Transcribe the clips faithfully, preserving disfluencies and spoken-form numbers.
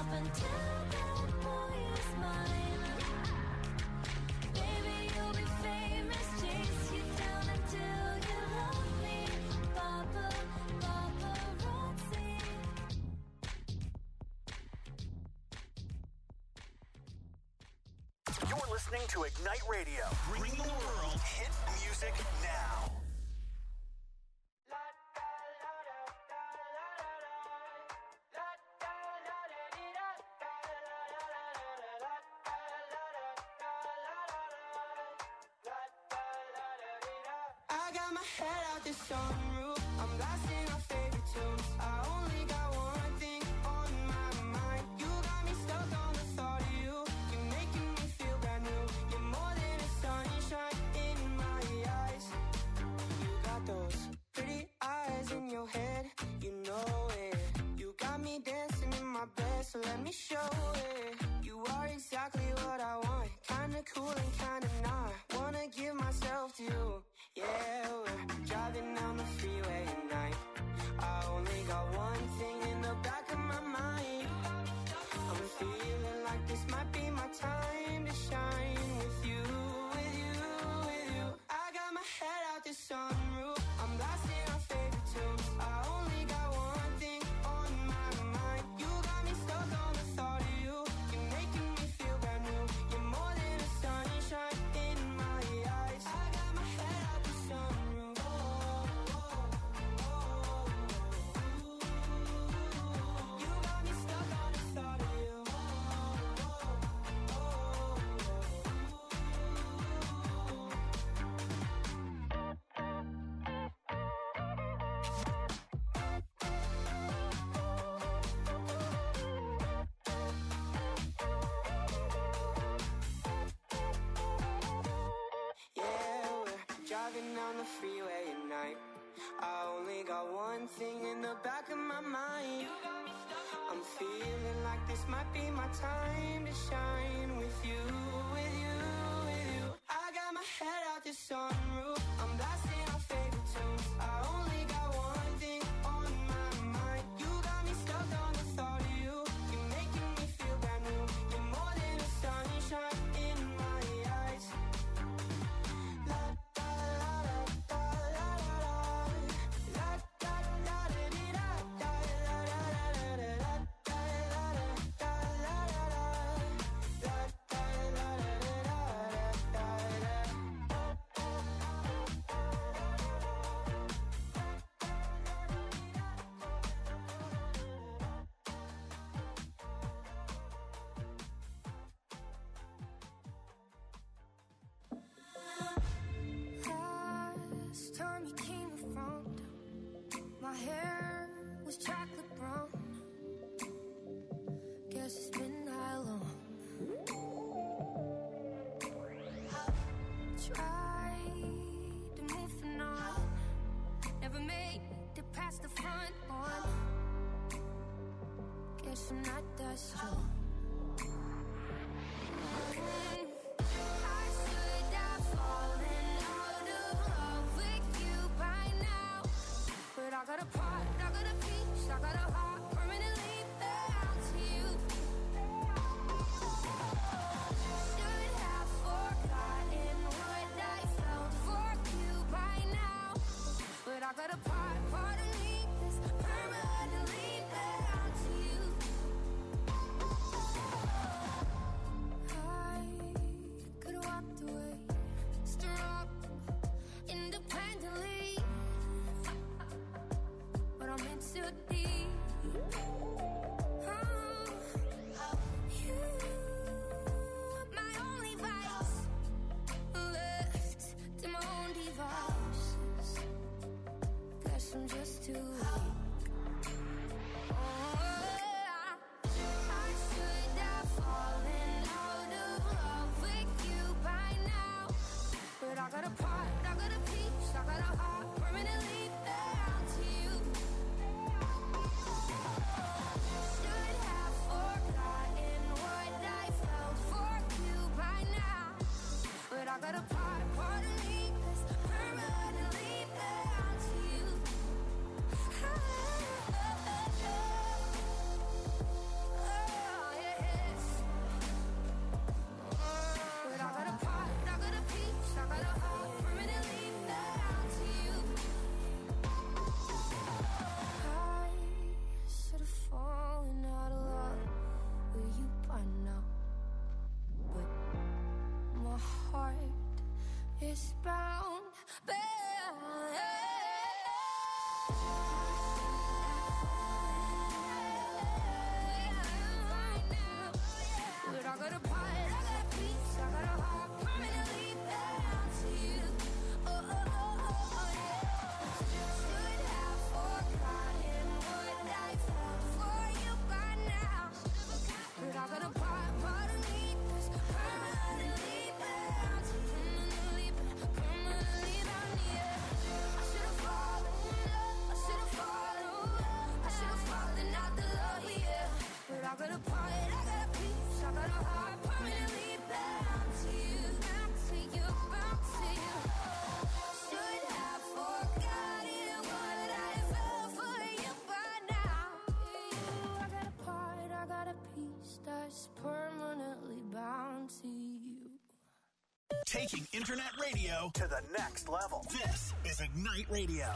up until that boy is mine. Baby, you'll be famous, chase you down until you love me. Papa, paparazzi. You're listening to Ignite Radio, bringing the world hit music now. I got my head out the sunroof. I'm blasting our favorite tunes. I only got one thing on my mind. You got me stuck on the thought of you. You're making me feel brand new. You're more than a sunshine in my eyes. You got those pretty eyes in your head. You know it. You got me dancing in my bed, so let me show it. You are exactly what I want. Kinda cool and kinda not. Wanna give myself to you. Yeah, we're driving down the freeway at night. I only got one thing in the back of my mind. I'm feeling like this might be my time to shine with you, with you, with you. I got my head out the sunroof. I'm blasting our favorite tunes. I only got one thing on my mind. You got me stuck on the thought of you. You're making me feel brand new. You're more than a sunshine in my eyes. I got my head out the sunroof. Oh, oh, oh, oh. You got me stuck on the thought of you. Oh, oh, yeah, we're driving down the freeway at night. I only got one thing in the back of my mind. I'm feeling like this might be my time to shine with you, with you, with you. I got my head out the sunroof. I'm blasting our favorite tunes. I only got one thing on my mind. You got me stuck on the thought of you. You're making me feel brand new. You're more than a sunshine in my eyes. La da la da la la la la da da da dee da da la la la la la da la la da la la la la da la la la Last time you came around, my hair was chocolate brown. Guess it's been that long. Tried to move on, never made it past the front one. Guess I'm not that strong. I should have fallen out of love with you by now, but I got a part, I got a piece, I got a heart permanently bound to you. Should have forgotten what I felt for you by now, but I got a part, part of me that's permanently bound to you. I got a part, I got a piece, I got a heart permanently bound to you, bound to you, bound to you. Should have forgotten what I felt for you by now. I got a part, I got a piece that's permanently bound to you. Taking internet radio to the next level. This is Ignite Radio.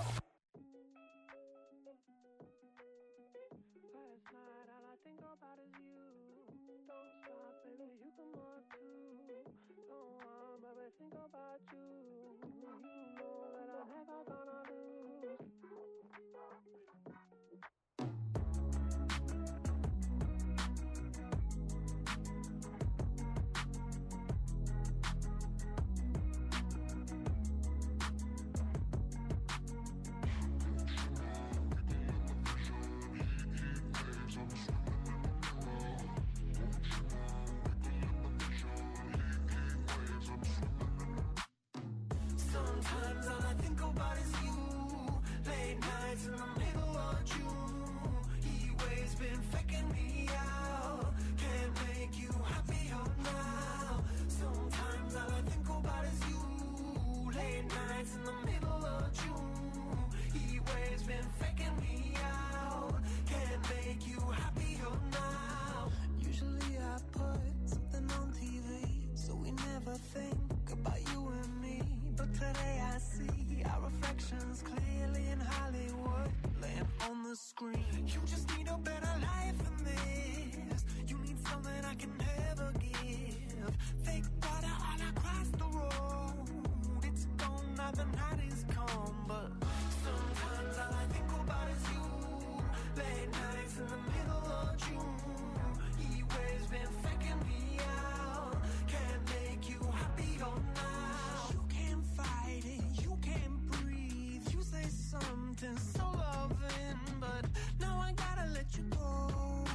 Last night, all I think about is you. Don't stop, baby, you come on too. Don't want, baby, think about you. You know that I'm never gonna lose. Sometimes all I think about is you. Late nights in the middle of June. He waves been faking me out. Can't make you happier now. Sometimes all I think about is you. Late nights in the middle of June. He waves been faking me out. Can't make you happier now. Usually I put something on T V, so we never think about you and me. But today I see our reflections clearly in Hollywood, laying on the screen. You just need a better life than this. You need something I can never give. Fake water all across the road. It's gone now, the night is come. But sometimes all I think about is you. Late nights in the middle of June. He waves been faking me out. Can't make you happier now. You can't fight it, you can't breathe. You say something so loving, but now I gotta let you go.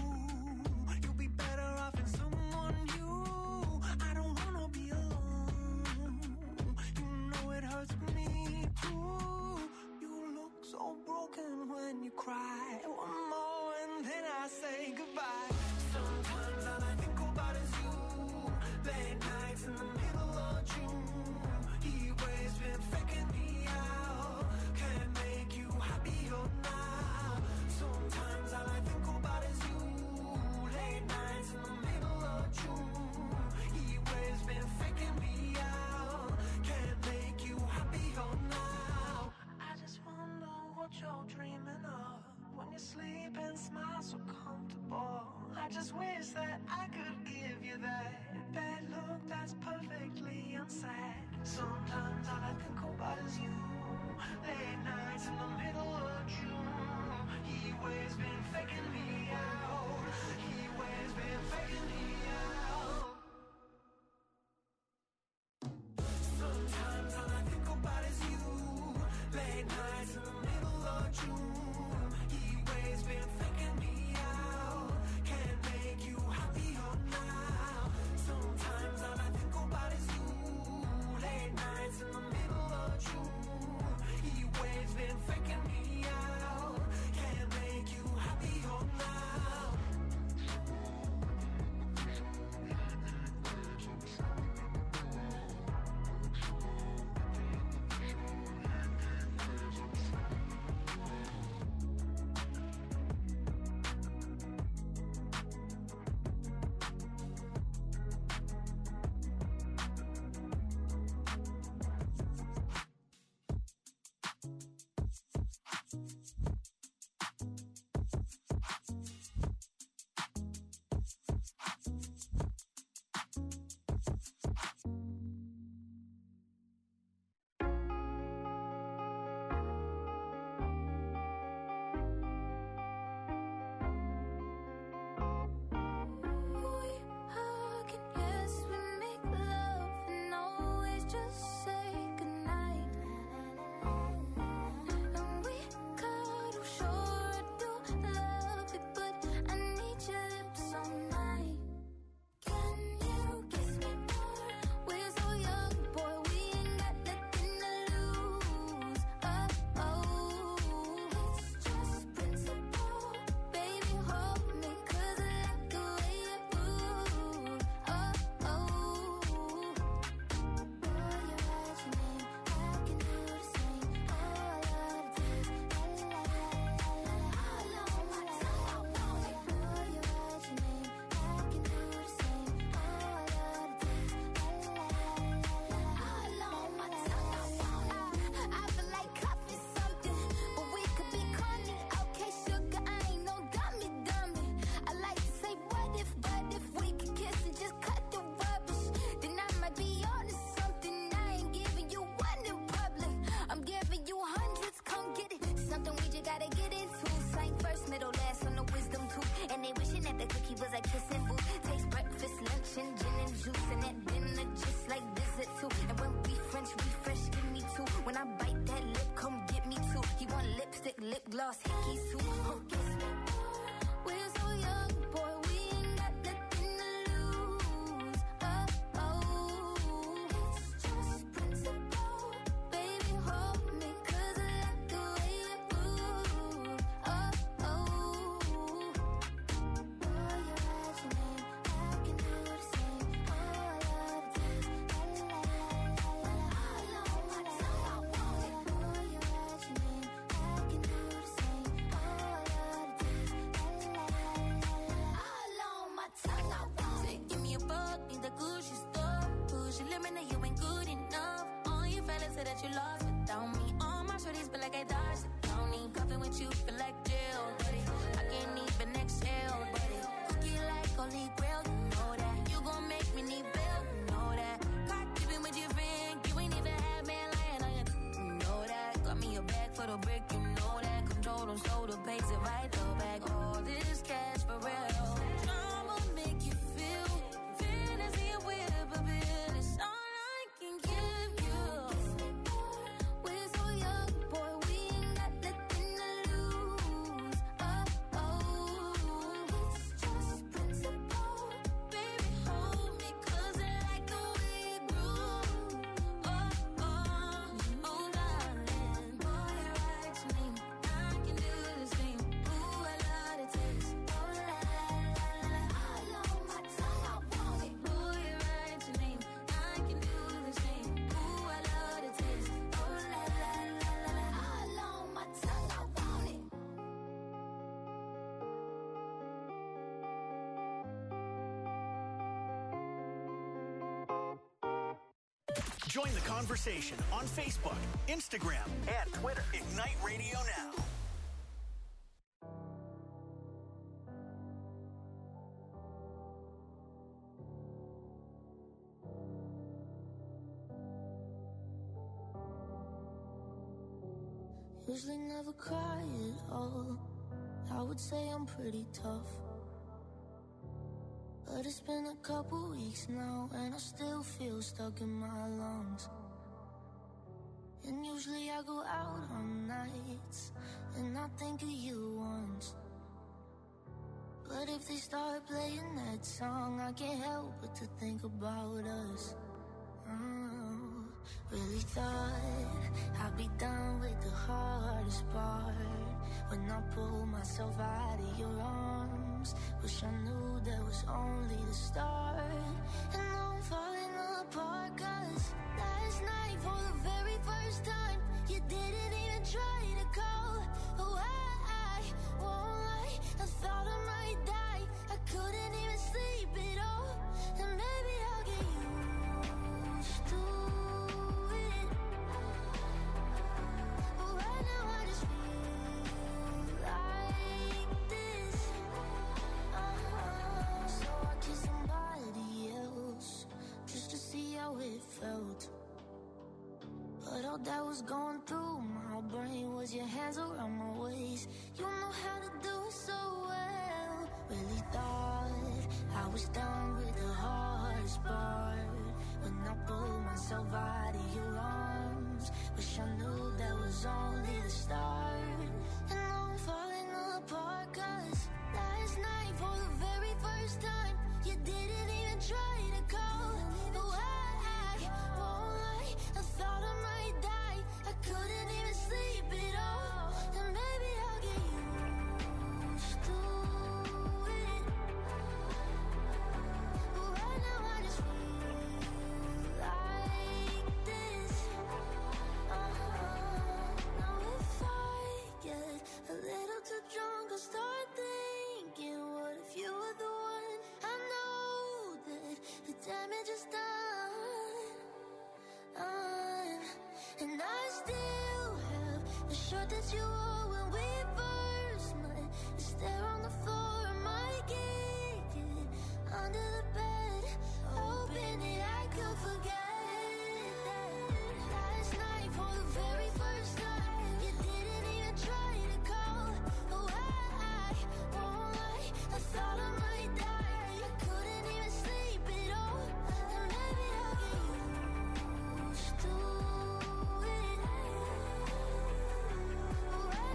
You'll be better off in someone new. I don't wanna be alone. You know it hurts me too. You look so broken when you cry. One more and then I say goodbye. Sometimes all I think about is you. Late nights in the middle of June. He waves been faking me out. Can't make you happier now. Sometimes all I think about is you. Late nights in the middle of June. He waves been faking me out. Can't make you happier now. I just wonder what you're dreaming of when you sleep and smile so comfortable. I just wish that I could give you that bad look that's perfectly unsaid. Sometimes all I think about is you. Late nights in the middle of June. He waves been faking me out. He waves been faking me out. Sometimes all I think about is you. Late nights in the middle of June. He waves been faking me out. Can't make you happier now. Sometimes all I think about is you. Late nights in the middle of June. He waves been faking me out. Can't make you lost hickeys too. Huh, guess what? We're so young, boy, we ain't got nothing to lose. Oh, oh, it's just principle. Baby, hold me, 'cause I like the way you move. Oh, oh. Boy, you write your name, I can do the same. Oh, I love the taste. La, la, la, la, la, la. All on my tongue, I want it. Boy, you write your name, I can do the same. Oh, I love the taste. La, la, la, la, la, la. All on my tongue, I want it. Say, give me a buck, need the Gucci store. Push your limit, now you ain't good enough. All your fellas say that you lost without me. All my shorties feel like I dodged the county. Cuffing with you feel like jail, buddy. I can't even exhale, buddy. Cookie like holy grail, you know that. You gon' make me need bail, you know that. Caught keeping with your friend, you ain't even had man lying on you, you know that. Got me a bag for the brick, you know that. Control them, slow the pace, it right the back. All this cash for real. I'ma make you feel fantasy and whip a bill. It's all I can give you. We're so young, boy, we ain't got nothing to lose. Oh, oh, it's just principle. Baby, hold me, 'cause I like the way you groove. Oh, oh, oh, darling. Boy, you write your name, I can do the same. Ooh, I love the taste. Oh, la, la, la, la, la. All on my tongue, I want it. Boy, you write your name, I can do the same. Ooh, I love the taste. Oh, la, la, la, la, la. All on my tongue, I want it. Join the conversation on Facebook, Instagram, and Twitter. Ignite Radio Now. Usually never cry at all. I would say I'm pretty tough. But it's been a couple weeks now, and I still feel stuck in my lungs. And usually I go out on nights, and I think of you once. But if they start playing that song, I can't help but to think about us. Oh, really thought I'd be done with the hardest part. When I pull myself out of your arms, wish I knew that was only the start. And now I'm falling apart, 'cause last night for the very first time, you didn't even try to call. Oh, I, I won't lie, I thought I might die. I couldn't even sleep at all. And maybe I'll get used to it. But right now I just feel like this. Uh-huh. So I kissed somebody else just to see how it felt. But all that was going through my brain was your hands around my waist. You know how to do it so well. Really thought I was done with the hardest part. When I pulled myself out of your arms, wish I knew that was only the start. And now I'm falling apart, 'cause last night for the very first time, you didn't even try to call. Oh, I, I won't lie, I thought I might die. I couldn't even sleep at all. And maybe I'll get used to it. But right now I just feel like this. Uh-huh. Now if I get a little too drunk, I'll start thinking, what if you were the one? I know that the damage is done. Uh, and I still have the shirt that you wore when we first met. It's there on the floor, I might kick it under the bed, hoping that I could forget that. Last night for the very first time, you didn't even try to call. Oh, I, I won't lie, I thought I might die. I couldn't even sleep at all. And maybe I'll get used to it. Right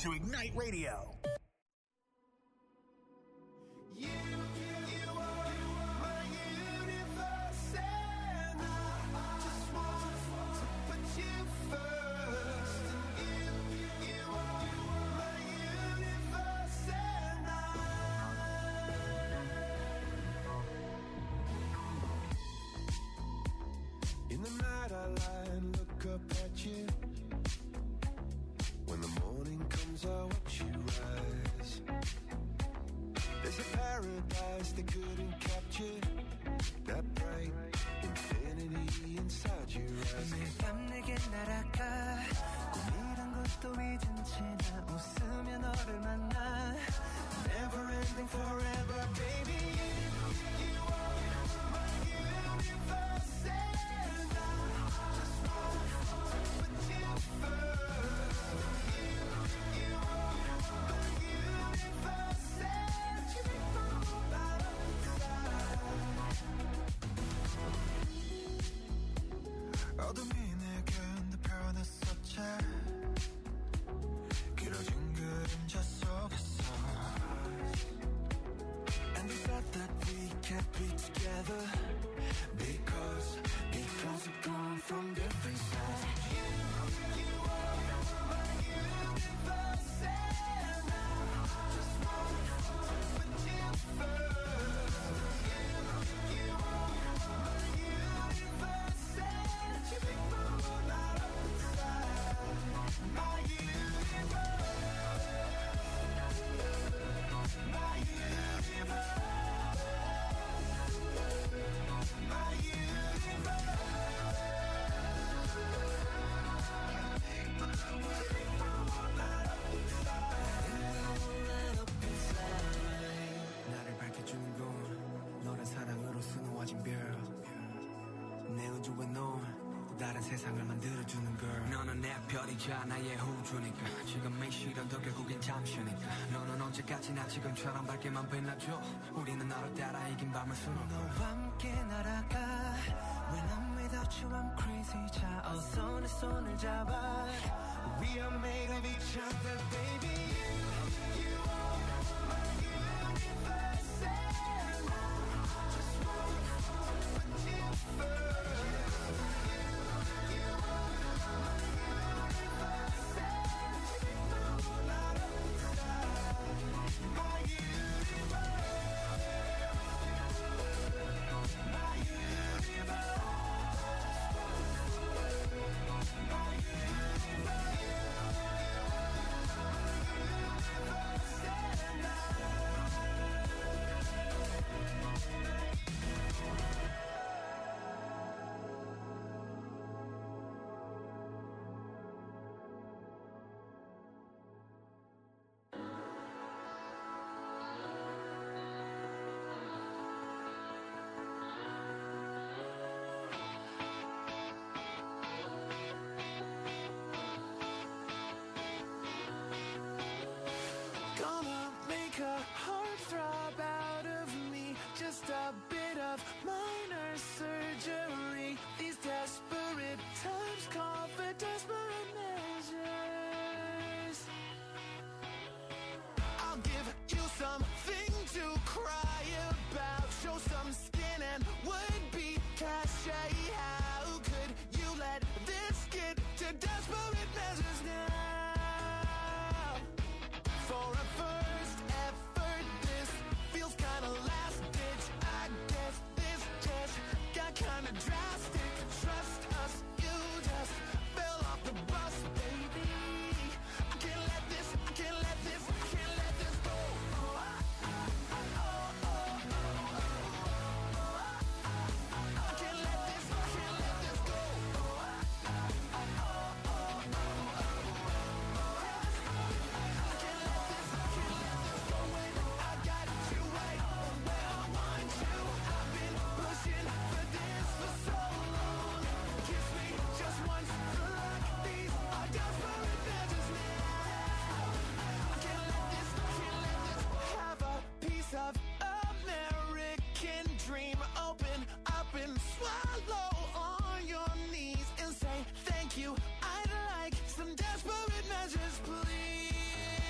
to Ignite Radio. You, you are my universe, and I just want to put you first. And you, you are my universe, and I. In the night I lie and look up at you. When the morning comes, I watch you rise. There's a paradise they couldn't capture. That bright infinity inside your eyes. 매일 밤 내게 날아가. 꿈이란 것도 잊은 채 나 웃으며 너를 만나. Never ending forever, baby. You, you are my universe, and I just want to put you first. You, you are my universe, and you make my whole life inside. 어둠이 내게 내 변했었지. 길어진 그림자 속에서. And we thought that we can't be together because, because we've gone from different sides. You, you are my universe, and I just want to put you first. You, you are my universe, and you make my whole light up inside. My universe. My universe, my universe. 나를 밝혀주는 건 너란 사랑으로 수놓아진 별. 내 우주에 넌 또 다른 세상을 만들어주는 걸. 너는 내 별이자 나의 우주니까. 지금의 시련도 결국엔 잠시니까. 너는 언제까지나 지금처럼 밝게만 빛나줘. 우리는 너를 따라 이긴 밤을 수놓아. 너와 함께 날아가. When I'm without you I'm crazy. 자 어서 내 손을 잡아. We are made of each other, baby. You are my universe, and I just want to put you first. You, you are my universe, and you make my whole light up inside. My universe, my universe, my Gonna make a heart throb out of me. Just a bit of minor surgery. These desperate times call for desperate measures. I'll give you something to cry about. Show some skin and would be cachet. How could you let this get to desperate measures now? For a first effort, this feels kinda last ditch. I guess this just got kinda drastic. Trust us, you just fell off the bus, baby. I can't let this, I can't let this, I can't let this go. Oh, I, I, I, oh, oh, oh, oh. I can't let this, I can't let this go. Oh, I, I, oh, oh, oh, oh. I can't let this, I can't let this go. When I got you right where I want you. I've been pushing for this for so long. Kiss me just once for luck. These are desperate measures now. I can't let this, I can't let this. Have a piece of American dream. Open up and swallow on your knees and say thank you. I'd like some desperate measures, please.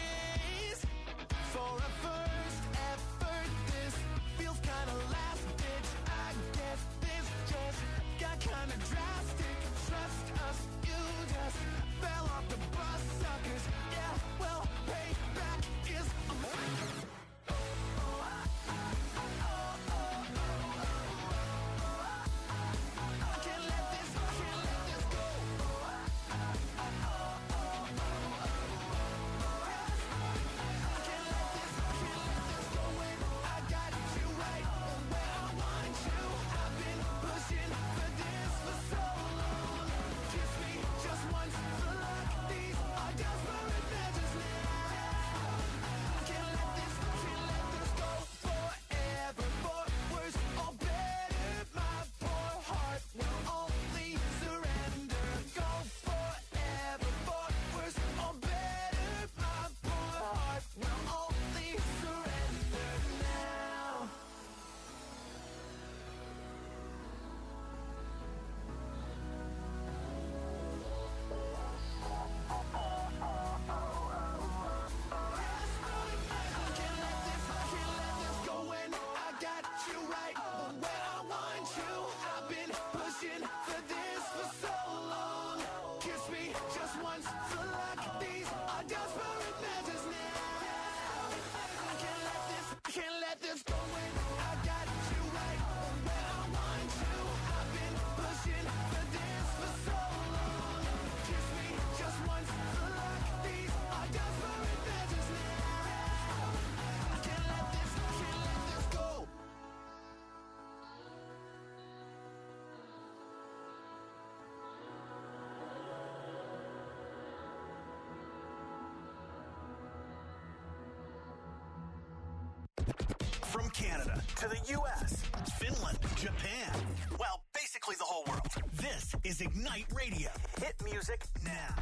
Canada to the U S, Finland, Japan. Well, basically the whole world. This is Ignite Radio. Hit music now.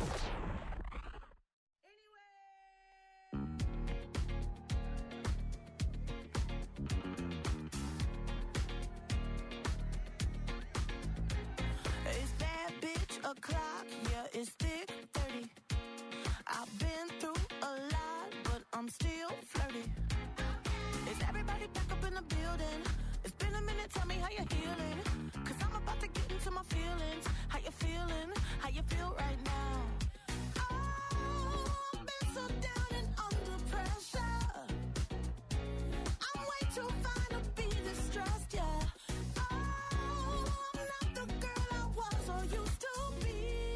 It's that bitch o'clock, yeah, it's thick thirty. I've been through a lot, but I'm still flirty. Is everybody back up in the building? It's been a minute, tell me how you're healing. Cause I'm about to get into my feelings. How you feeling? How you feel right now? Oh, I've been so down and under pressure. I'm way too fine to be distressed, yeah. Oh, I'm not the girl I was or used to be.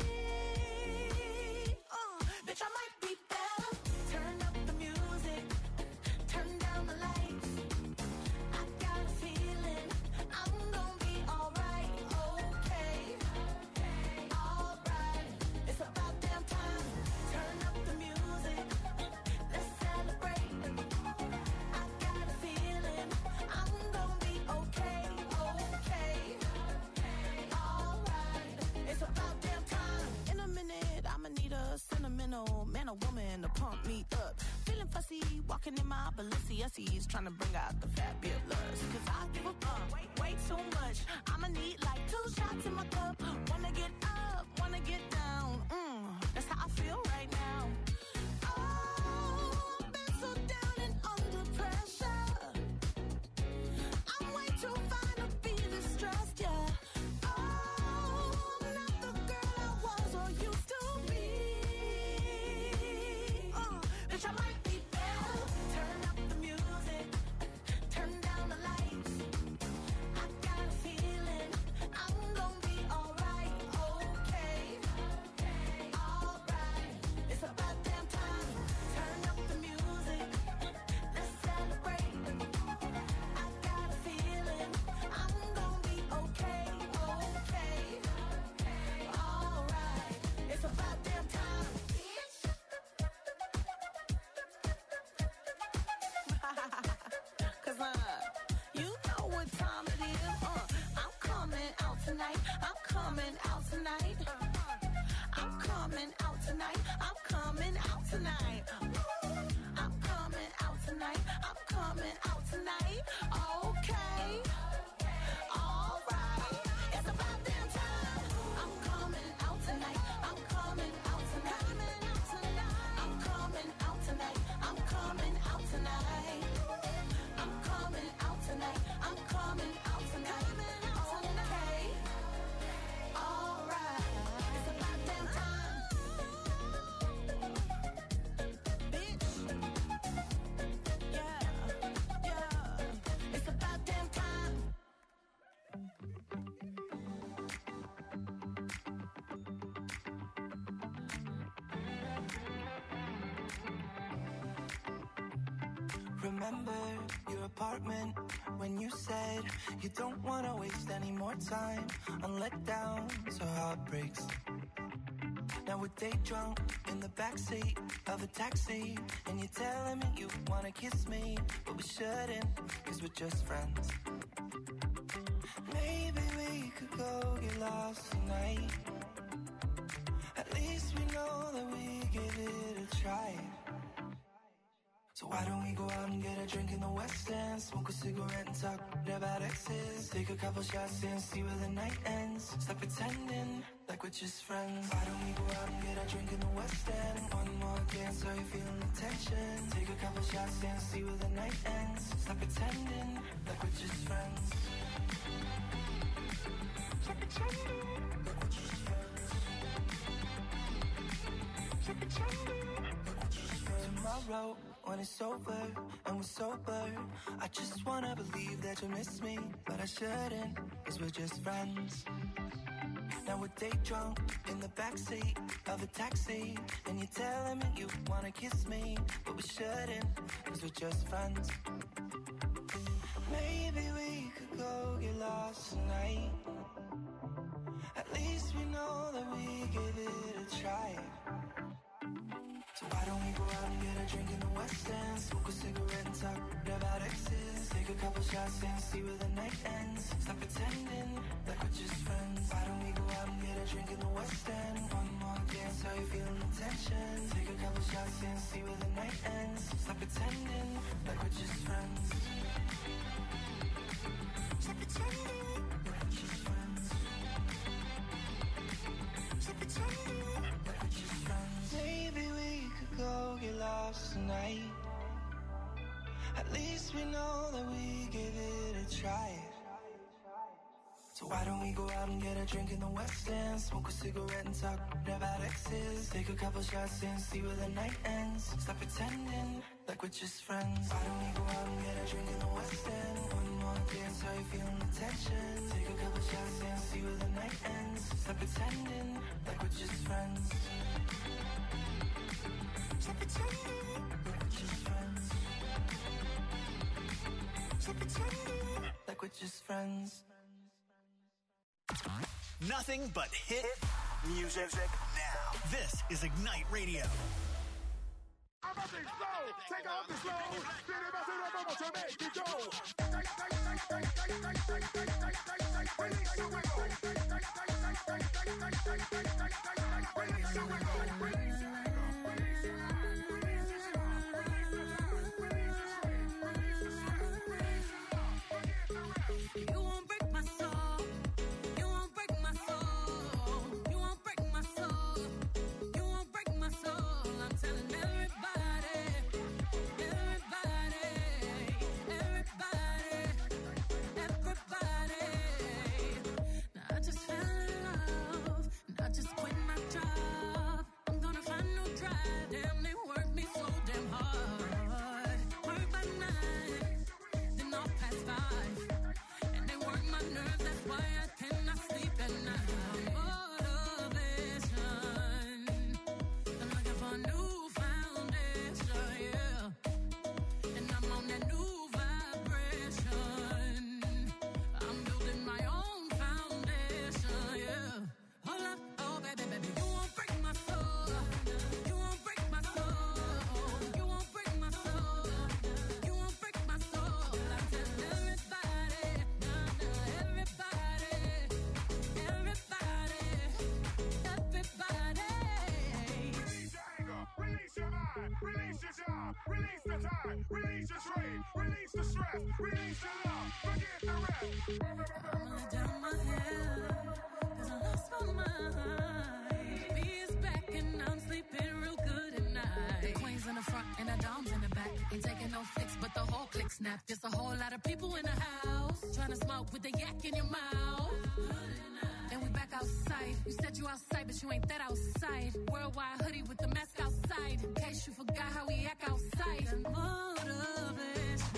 Uh, bitch, I might be better. Turn up the music. Turn down the lights. I got a feeling I'm gonna be alright. Okay. Alright. It's about damn time. Turn up the music. Let's celebrate. I got a feeling I'm gonna be okay. Okay. Alright. It's about damn time. In a minute, I'ma need a sentimental man or woman to pump me up. Feeling fussy, walking in my Balenciennes, trying to bring out the fabulous. Cause I give a fuck way, way too much. I'ma need like two shots in my cup. Wanna get up, wanna get down. Mm, that's how I feel right now. Oh, I've been so down and under pressure. I'm way too fine to be distressed, yeah. Oh, I'm not the girl I was or used to be. Uh, bitch, I might be better. Turn up the music. Turn down the lights. I got a feeling I'm gonna be alright. Okay. Alright. It's about damn time. Turn up the music. Let's celebrate. I got a feeling I'm gonna be okay. Okay. Alright. It's about damn time. Cause uh, you know what time it is. Uh, I'm coming out tonight. I'm coming out tonight. I'm coming out tonight. I'm coming out tonight. I'm coming out tonight. I'm coming out tonight. Okay. Alright. It's about damn time. I'm coming out tonight. I'm coming out tonight. I'm coming out tonight. I'm coming out tonight. I'm coming out tonight. I'm coming out tonight. Okay. Alright. It's about damn time. Bitch. Yeah. Yeah. It's about damn time. Remember your apartment when you said you don't want to waste any more time on letdowns or heartbreaks. Now we're day drunk in the backseat of a taxi, and you're telling me you want to kiss me, but we shouldn't, cause we're just friends. Maybe we could go get lost tonight. At least we know that we give it a try. So why don't we go out and get a drink in the West End, smoke a cigarette and talk about exes, take a couple shots and see where the night ends. Stop pretending like we're just friends. Why don't we go out and get a drink in the West End, one more dance, are you feeling the tension? Take a couple shots and see where the night ends. Stop pretending like we're just friends. Stop pretending like we're just friends. Stop pretending like we're just friends. Tomorrow when it's over and we're sober, I just wanna believe that you miss me, but I shouldn't, cause we're just friends. Now we're day drunk in the backseat of a taxi, and you're telling me you wanna kiss me, but we shouldn't, cause we're just friends. Maybe we could go get lost tonight. At least we know that we give it a try. So why don't we go out and get a drink in the West End, smoke a cigarette and talk about exes, take a couple couple shots and see where the night ends. Stop pretending like we're just friends. Why don't we go out and get a drink in the West End? One more dance, how you feeling the tension? Take a couple shots and see where the night ends. Stop pretending like we're just friends. Stop pretending like we're just friends. Stop pretending like we're just friends. Maybe we could go get lost tonight. At least we know that we gave it a try. So why don't we go out and get a drink in the West End? Smoke a cigarette and talk about exes. Take a couple shots and see where the night ends. Stop pretending like we're just friends. Why don't we go out and get a drink in the West End? One more dance, how you feeling the tension? Take a couple shots and see where the night ends. Stop pretending like we're just friends. Stop pretending like we're just friends. Stop pretending like we're just friends. Nothing but hit music now. This is Ignite Radio. I'm up and slow, take off the slow. Then if I say that, I'm gonna make you go. Release your wiggle. Release your wiggle. Release your You won't break my soul. You won't break my soul. You won't break my soul. You won't break my soul. I'm telling everybody, everybody, everybody, everybody. Now I just fell in love. And I just quit my job. I'm gonna find no drive. Damn, they work me so damn hard. Work by nine, then off past five. My nerves, that's why I cannot sleep at night. Motivation, I'm looking for a new foundation, yeah. And I'm on that new vibration. I'm building my own foundation, yeah. Hold up, oh baby, baby, you won't break my soul. You won't break my soul. You won't break my soul. You won't break my soul. I tell everybody. Everybody, everybody, everybody. Release your anger, release your mind, release your job, release the time, release your trade, release the stress, release your love, forget the rest. I'm gonna down my head, cause I lost my mind. B is back and I'm sleeping real good at night. The queen's in the front and the dom's in the back. Ain't taking no flicks, but the whole click snap. Just a whole lot of people in the house, trying to smoke with the yak in your mouth. And we back outside. You said you outside, but you ain't that outside. Worldwide hoodie with the mask outside. In case you forgot how we act outside. And motivation.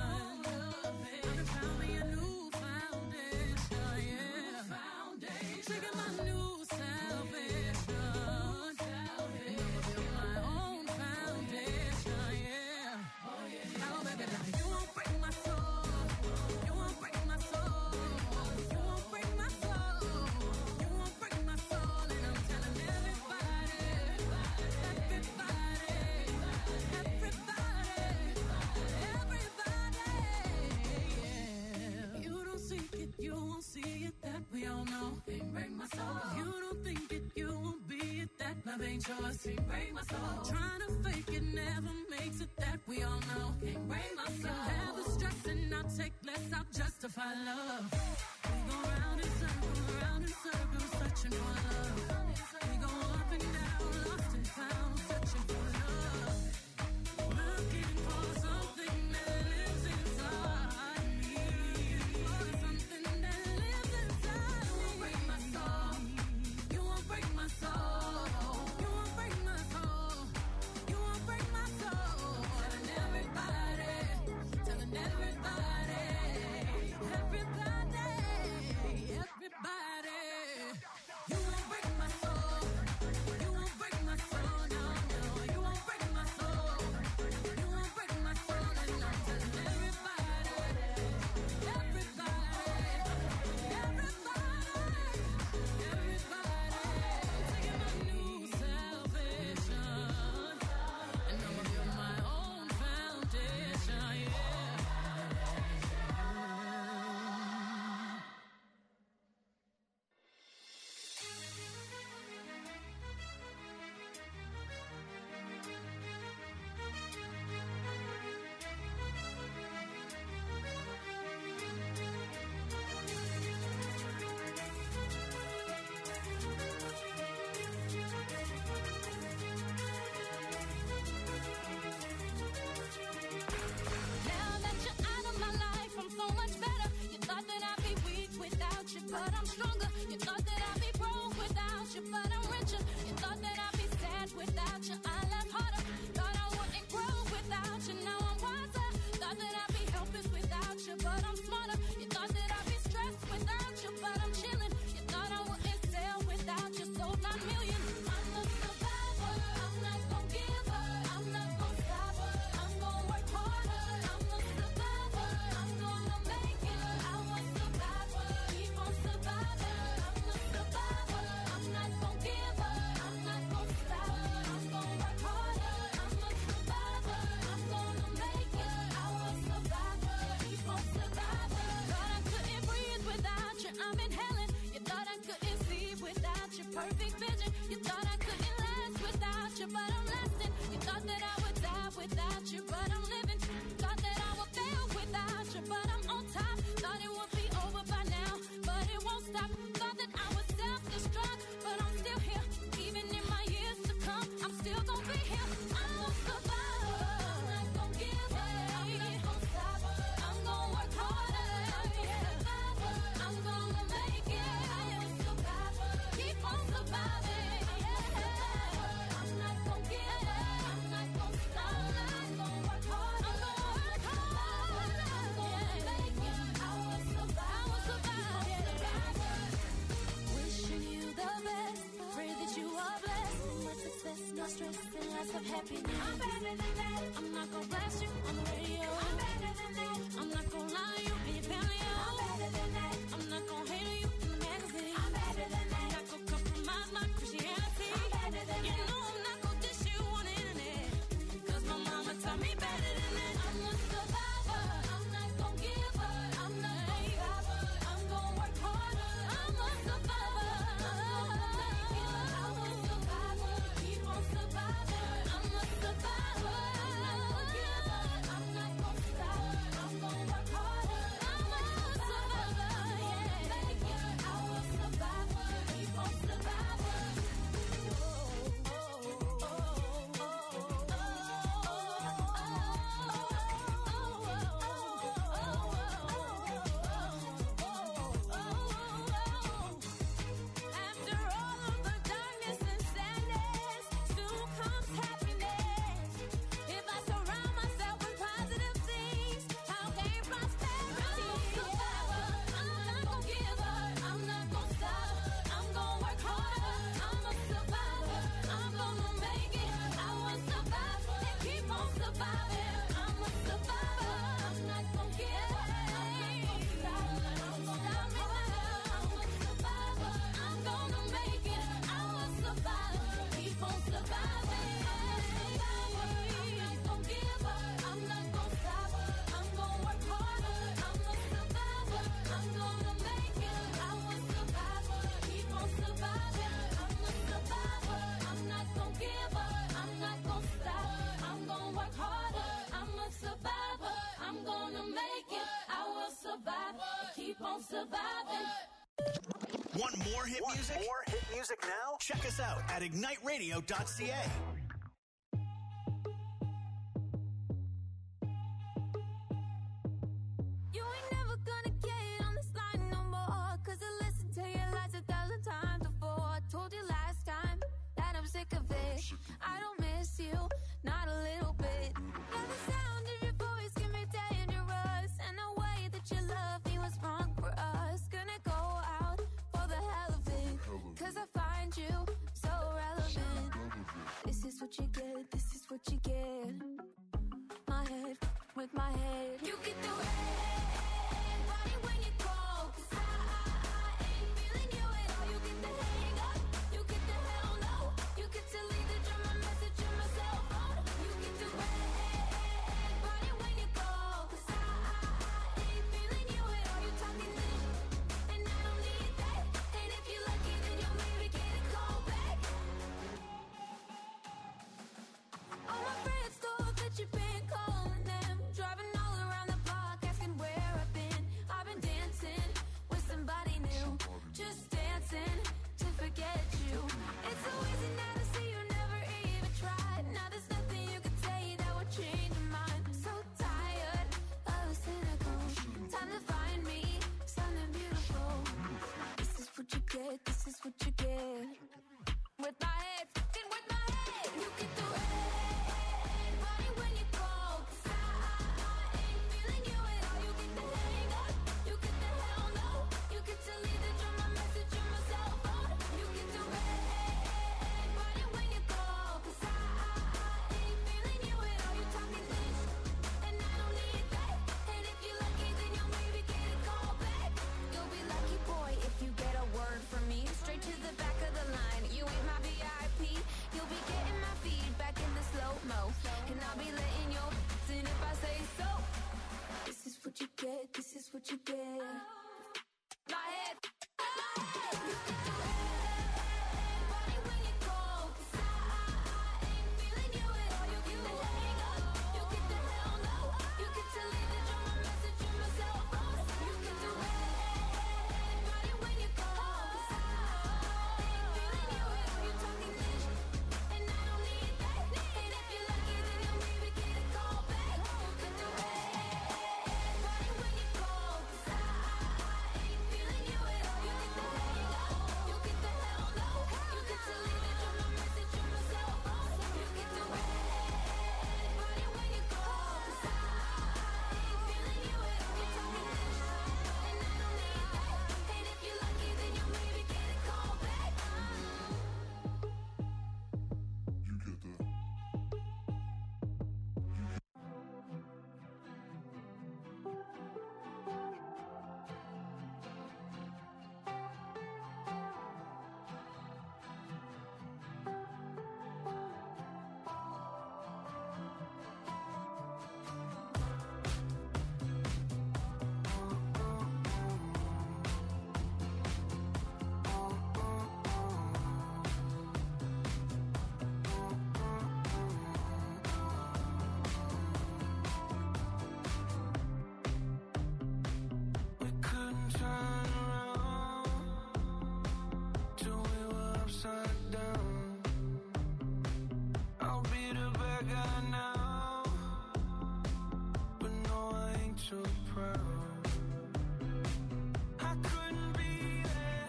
I'm found me a new foundation, yeah. Taking my new salvation. And I'm building my own foundation, yeah. Oh, baby, baby, you won't break my soul. You won't break my soul. You won't break my soul. You won't break my soul. And I'm telling everybody, everybody, everybody, everybody, yeah. You don't see it, you won't see it, that we all know. Can't break my soul. If you don't think it, you won't be it, that love ain't yours. Can't break my soul. Trying to fake it never makes it, that we all know. Can't break my soul. Have the stress and I'll take less, I'll justify love. We go round in circles, round in circles, searching for love. We go up and down, lost and found, searching for love. Looking for something that lives inside me. For something that lives inside me. You won't break my soul. You won't break my soul. You won't break my soul. You won't break my soul. Telling everybody, telling everybody, everybody, everybody. You won't break my soul. You won't break my soul, no. you, but I'm lasting. You thought that I would die without you, but I'm living. Thought that I would fail without you, but I'm on top. Thought it would be over by now, but it won't stop. Thought that I would self-destruct, but I'm still here. Even in my years to come, I'm still gonna be here. I'm a survivor. I'm not gonna give up. I'm not gonna stop. I'm gonna work harder. I'm a survivor. I'm gonna make it. I'm a survivor. Keep on surviving. I'm not gonna give up. I'm not gonna stop. I'm gonna work harder. I'm gonna work harder. I'm gonna make it. I will survive. I will survive. Wishing you the best. Pray that you are blessed. More success, no stress, and lots of happiness. I'm better than that. I'm not gonna blast you on the radio. I'm better than that. I'm not gonna lie to you and your family. I'm better than that. I'm not gonna hate on you in the magazine. I'm better than that. I'm not gonna compromise my Christianity. I'm better than that. You know I'm not gonna dish you on the internet. Cause my mama taught me better than that. I'm a survivor. I'm not gonna give up. I'm not gonna stop. I'm gonna work harder. I'm a survivor. I'm gonna make it. I'm a survivor. Keep on surviving. I'm a survivor. I'm not gonna give up. I'm not gonna stop. I'm gonna work harder. I'm a survivor. Yeah. Make it. I will survive. Keep on surviving. After all of the darkness and sadness, soon comes happiness. If I surround myself with positive things, I'll gain prosperity. I'm a survivor. I'm not gonna give up. I'm not gonna stop. I'm gonna work harder. I'm a survivor. I'm gonna make it. I will survive and keep on surviving. I'm a survivor. I'm not gonna give up. I'm not gonna stop. I'm gonna stop me now. I'm a survivor. I'm gonna make it. I will survive. Keep on surviving. I'm not gonna give up. I'm not gonna stop. I'm gonna work harder. I'm a survivor. I'm gonna make it. I will survive. Keep on surviving. I'm a survivor. I'm not gonna give up. I'm not gonna stop. I'm gonna work harder. I'm a survivor. I'm gonna make it. I will survive. Keep on surviving. Want more hit Want music? more hit music now? Check us out at ignite radio dot c a. You ain't never gonna get on this line no more. Cause I listened to your lies a thousand times before. I told you last time that I'm sick of it. I don't miss you, not a little bit. Now the sound of your voice can be dangerous. And the way that you love me was wrong for us. Gonna go out for the hell of it. Cause I find you so relevant. This is what you get, this is what you get. My head with my head. You get the red body when you call. Cause I, I, I ain't feeling you at all. You get the hang up, you get the hell no. You get to leave the drum, my message on my cell phone. You get the red body when you call. Cause I, I, I ain't feeling you at all. You talking this, and I don't need that. And if you're lucky, then you'll maybe get a call back. All my friends so proud. I couldn't be there,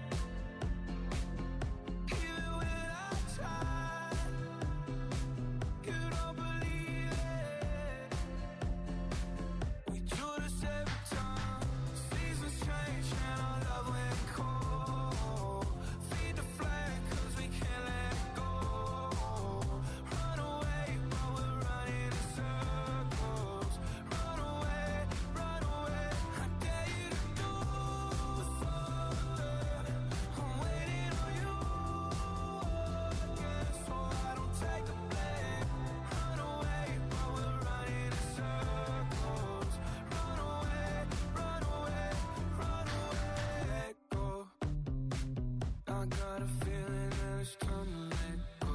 even when I tried. You don't believe it. We do this every time. Seasons change and our love went cold. Feed the flame 'cause we can't let it go. Run away, but we're running in circles. Run away, run away. I dare you to do something. I'm waiting on you again, so I don't take the blame. Run away, but we're running in circles. Run away, run away, run away. Go. I got a feeling that it's time to let go.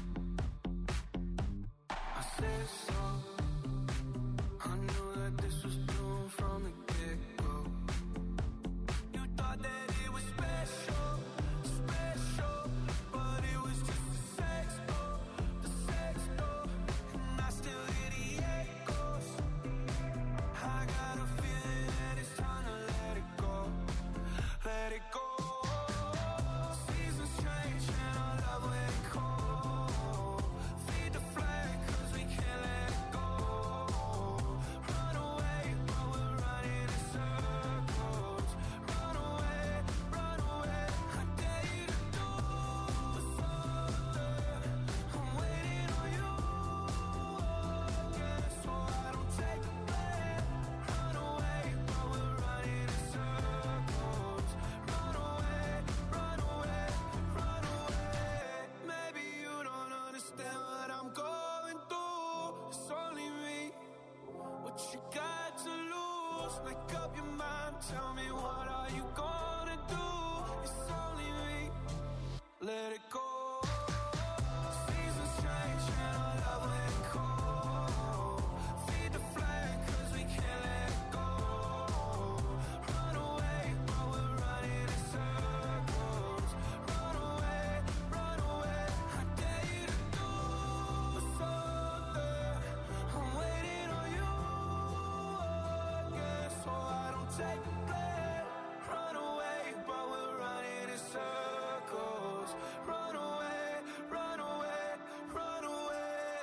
I said so. I knew that this was doomed from the get-go. You thought that it was special, special, but it was just the sex door, the sex door, and I still hear the echoes. I got a feeling that it's time to let it go, let it go. Seasons change and our love went cold. Feed the flame 'cause we can't let it go. Run away, but we're running in circles. Run away, run away. I dare you to do something. I'm waiting on you again, so I don't take the blame. Run away, but we're running in circles. Run away, run away, run away. Maybe you don't understand what I'm going through. It's only me. What you got to lose? Make up your mind. Tell me, what are you gonna do? It's only me. Let it go. Seasons change and our love went cold. Feed the flame 'cause we can't let it go. Run away, but we're running in circles. Run away, run away. I dare you to do something. I'm waiting on you again, so I don't take the blame. Run away, but we're running in circles. Run away, run away, run away.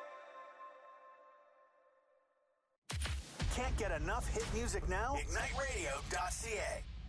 Can't get enough hit music now? ignite radio dot c a.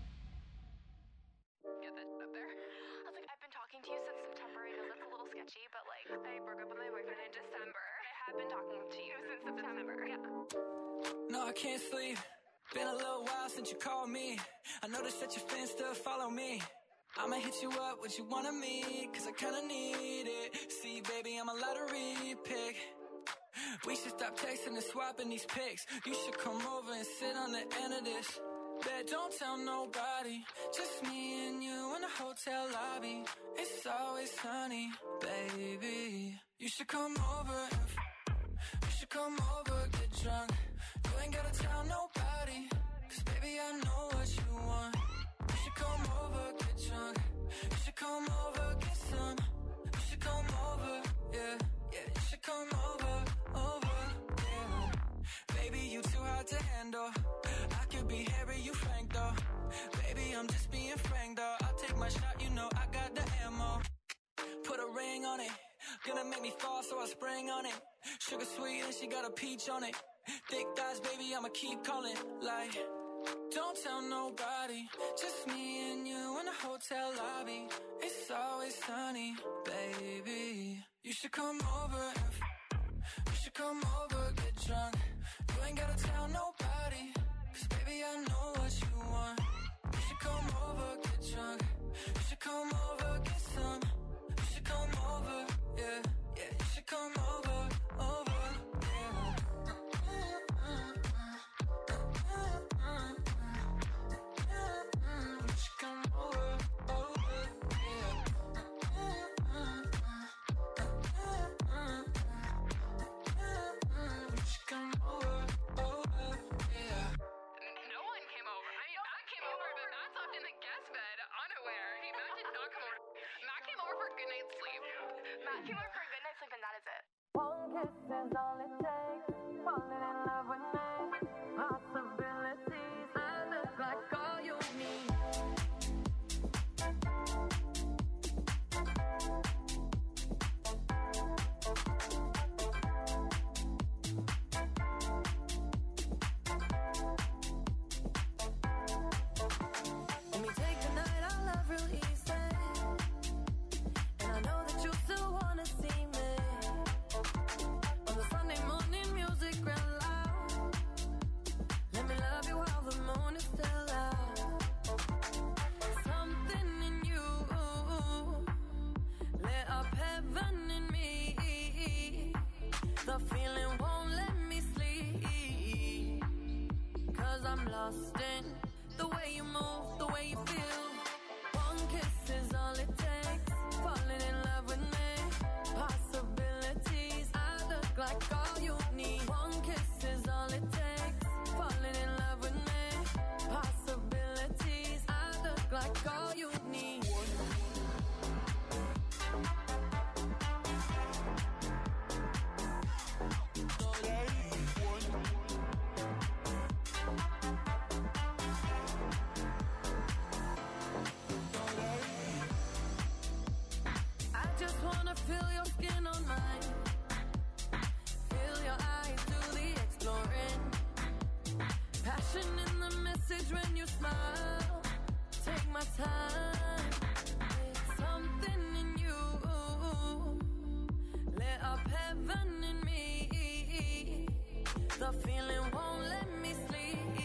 Get that up there. I was like, I've been talking to you since September. I know that's a little sketchy, but like, I broke up with my boyfriend in December. I have been talking to you since September. Yeah. No, I can't sleep. Been a little while since you called me. I noticed that your fans still follow me. I'ma hit you up, what you wanna meet, 'cause I kinda need it. See, baby, I'm a lottery pick. We should stop texting and swapping these pics. You should come over and sit on the end of this. Bet don't tell nobody, just me and you in the hotel lobby. It's always sunny, baby. You should come over and f- you should come over, get drunk. You ain't gotta tell nobody, 'cause baby I know what you want. You should come over, get drunk. You should come over, get some. You should come over, yeah, yeah. You should come over, over, yeah. Baby, you too hard to handle. I could be Harry, you Frank though. Baby, I'm just being frank though. I'll take my shot, you know I got the ammo. Put a ring on it, gonna make me fall, so I spring on it. Sugar sweet and she got a peach on it. Thick thighs, baby, I'ma keep calling. Like, don't tell nobody, just me and you in the hotel lobby. It's always sunny, baby. You should come over and f- you should come over, get drunk. You ain't gotta tell nobody, 'cause baby I know what you want. You should come over, get drunk. You should come over, get some. You should come over, yeah, yeah. You should come over, over, yeah. You should come over, over, yeah. You should come over, over, yeah. No one came over. I mean, Matt came over, but Matt slept in the guest bed, unaware. He, Matt did not come over. Matt came over for a good night's sleep. Matt came over for a good night's sleep, and that is it. One kiss is all it takes. Falling in love with me. I'll I'm lost in the way you move, the way you feel. One kiss is all it takes. Falling in love with me. Possibilities, I look like all you need. One kiss is all it takes. Falling in love with me. Possibilities, I look like all you need. I just wanna feel your skin on mine. Feel your eyes do the exploring. Passion in the message when you smile. Take my time. It's something in you. Lit up heaven in me. The feeling won't let me sleep.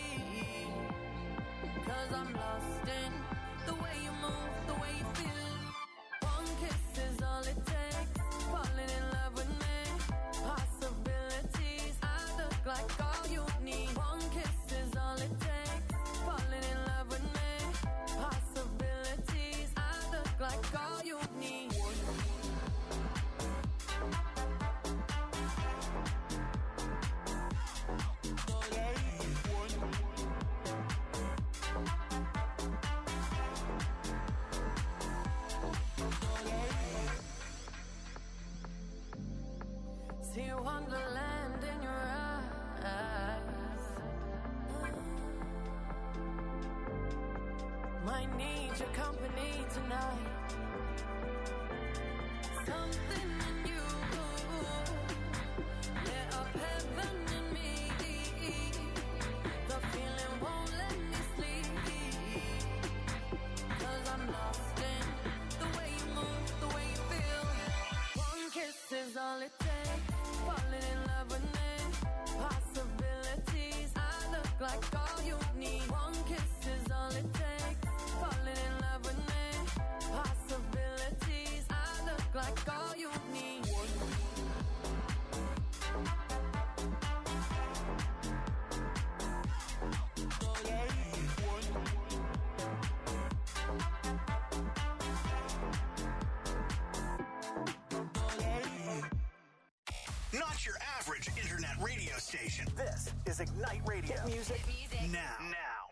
Cause I'm lost in the way you move, the way you feel. One kiss is all it takes. Falling in love with me. Possibilities, I look like all you need. One kiss is all it takes. Falling in love with me. Possibilities, I look like all you need. See wonderland in your eyes. Might need your company tonight. Something in you. Lit up heaven in me. The feeling won't let me sleep. Cause I'm lost in the way you move, the way you feel. One kiss is all it takes. Falling in love with me. Possibilities, I look like all you need. One kiss is all it takes. Falling in love with me. Possibilities, I look like all you need. Not your average internet radio station. This is Ignite Radio. Hit music, now. Now.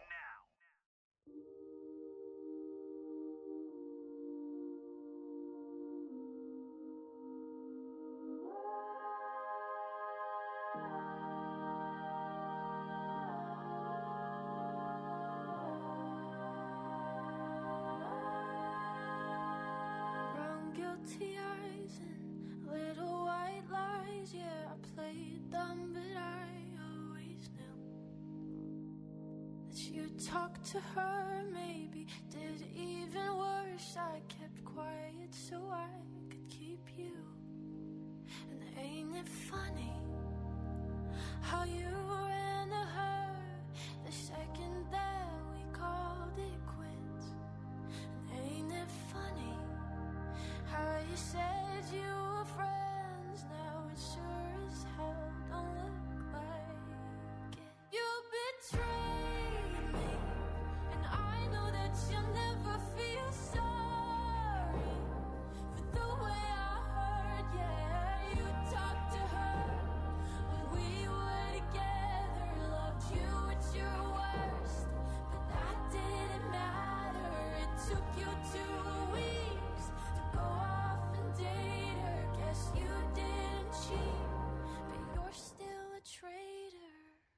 Brown guilty eyes and little white lies. Yeah, I played them, but I always knew that you talked to her. Maybe did even worse. I kept quiet so I could keep you. And ain't it funny how you ran to her the second that we called it quits? And ain't it funny how you said you were friends? Now it sure as hell don't look like it. You betrayed me, and I know that you'll never feel sorry for the way I heard. Yeah, you talked to her when we were together, loved you at your worst, but that didn't matter. It took you two weeks to go off and date her. Guess you didn't cheat, but you're still a traitor.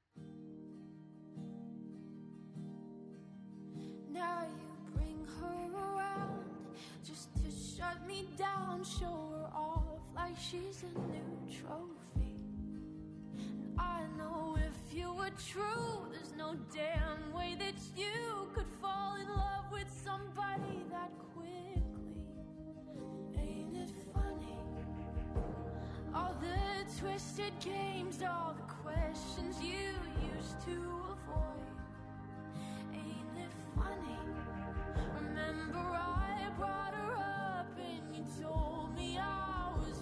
Now you bring her around just to shut me down, show her off like she's a new trophy. And I know if you were true, there's no damn way that you could fall in love with somebody that quickly. Ain't it funny? All the twisted games, all the questions you used to avoid. Ain't it funny? Remember I brought her up and you told me I was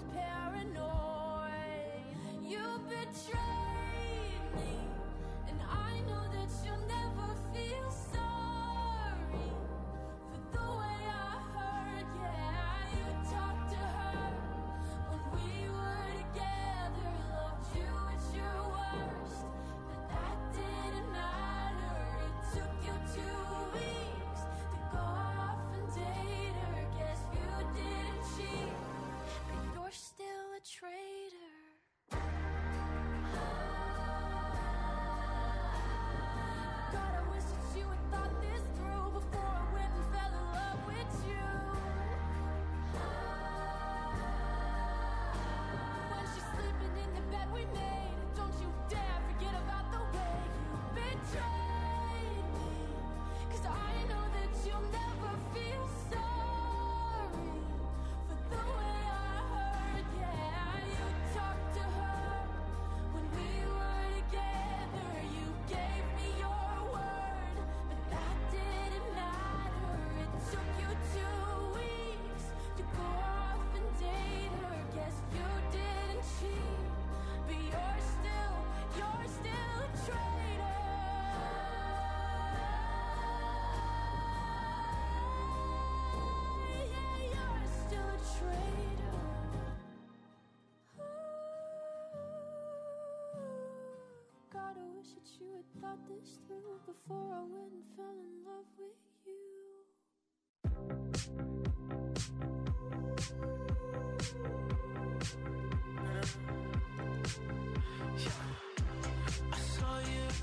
paranoid. You betrayed me, and I know that you'll never thought this through before I went and fell in love with you. I saw you